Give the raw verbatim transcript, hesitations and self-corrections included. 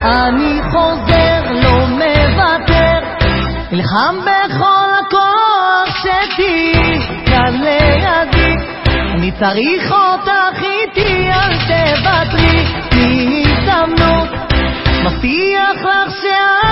אני חוזר, לא מוותר, נלחם בכל הכוח שתהי כאן לידי. אני צריך אותך איתי, אל תוותרי, תהי הזדמנות, מבטיח לך שאת